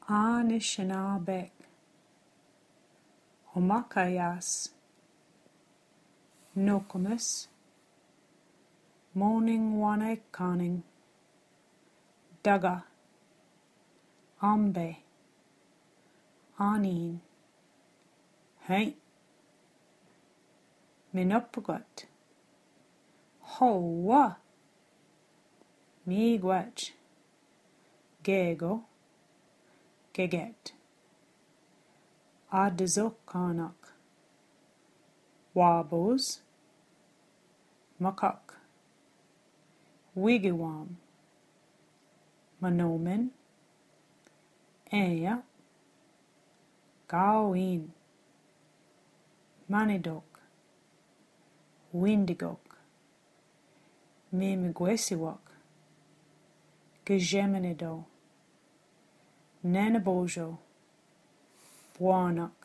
Anishinabek, Homakayas, Nokomis, Moning Wanekaning, Daga, Ambe, Anin, Hein, Minopugut, Hoa, Miigwech, Gego, Geget, Adizokanak, Wabos, Makak, Wigiwam, Manomen, Eya, Gawin, Manidok, Windigok, Mimigwesiwak, Gejeminido, Nanabojo, Buanak,